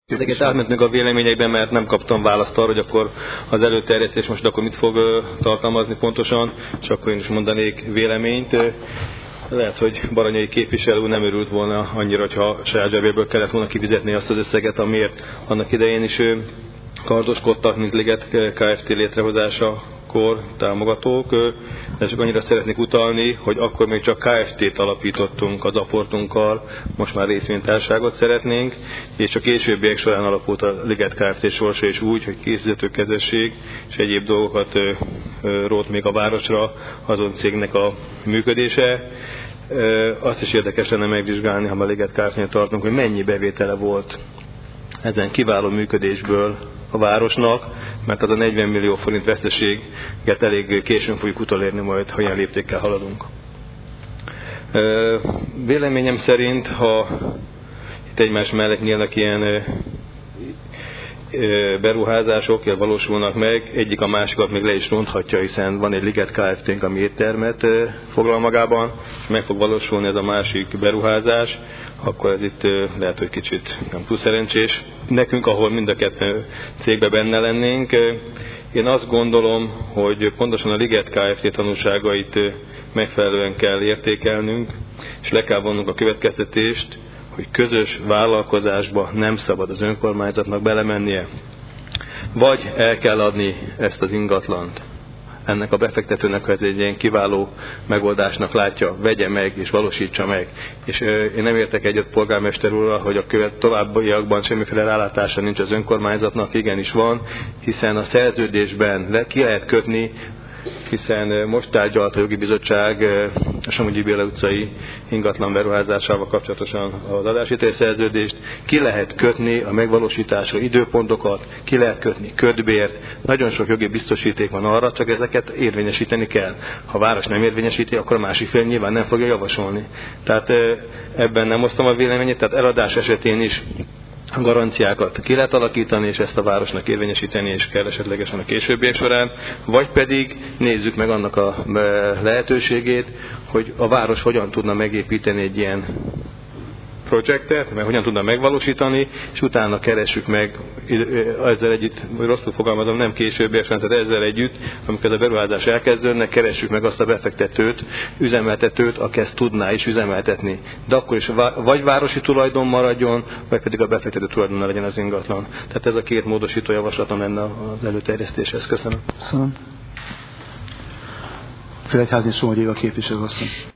Ezeket átmentünk a véleményekben, mert nem kaptam választ arra, hogy akkor az előterjesztés most akkor mit fog tartalmazni pontosan, és akkor én is mondanék véleményt. Lehet, hogy Baranyai képviselő úr nem örült volna annyira, hogyha saját zsebéből kellett volna kifizetni azt az összeget, amiért annak idején is kardoskodtak, mint Liget Kft. Létrehozásakor támogatók. De csak annyira szeretnék utalni, hogy akkor még csak Kft-t alapítottunk az apportunkkal, most már részvénytársaságot szeretnénk, és a későbbiek során alakult a Liget Kft. Sorsa is úgy, hogy készítőkezesség és egyéb dolgokat rótt még a városra azon cégnek a működése. Azt is érdekes lenne megvizsgálni, ha a Liget Kft-nél tartunk, hogy mennyi bevétele volt ezen kiváló működésből a városnak, mert az a 40 millió forint veszteséget elég későn fogjuk utolérni majd, ha ilyen léptékkel haladunk. Véleményem szerint, ha itt egymás mellett nyílnak ilyen beruházások valósulnak meg, egyik a másikat még le is ronthatja, hiszen van egy Liget Kft-nk, ami éttermet foglal magában, meg fog valósulni ez a másik beruházás, akkor ez itt lehet, hogy kicsit nem túl szerencsés nekünk, ahol mind a kettő cégben benne lennénk. Én azt gondolom, hogy pontosan a Liget Kft. Tanulságait megfelelően kell értékelnünk, és le kell vonnunk a következtetést, hogy közös vállalkozásba nem szabad az önkormányzatnak belemennie. Vagy el kell adni ezt az ingatlant. Ennek a befektetőnek, ha ez egy ilyen kiváló megoldásnak látja, vegye meg és valósítsa meg. És én nem értek egyet polgármester úrral, hogy a továbbiakban semmiféle rálátása nincs az önkormányzatnak, igenis van, hiszen a szerződésben ki lehet kötni, hiszen most tárgyalt a jogi bizottság a Somogyi Béla utcai ingatlan beruházásával kapcsolatosan az adásvételi szerződést, ki lehet kötni a megvalósításra időpontokat, ki lehet kötni kötbért, nagyon sok jogi biztosíték van arra, csak ezeket érvényesíteni kell. Ha a város nem érvényesíti, akkor a másik fél nyilván nem fogja javasolni. Tehát ebben nem osztom a véleményét, tehát eladás esetén is a garanciákat ki lehet alakítani, és ezt a városnak érvényesíteni, és kell esetlegesen a későbbiek során, vagy pedig nézzük meg annak a lehetőségét, hogy a város hogyan tudna megépíteni egy ilyen projektet, meg hogyan tudna megvalósítani, és utána keressük meg ezzel együtt, rosszul fogalmazom, nem későbbiek során, tehát ezzel együtt, amikor ez a beruházás elkezdődne, keressük meg azt a befektetőt, üzemeltetőt, aki ezt tudná is üzemeltetni. De akkor is vagy városi tulajdon maradjon, vagy pedig a befektető tulajdon legyen az ingatlan. Tehát ez a két módosító javaslatom lenne az előterjesztéshez. Köszönöm. Köszönöm. Felegyházni Somogyi Éva képviselő asszony.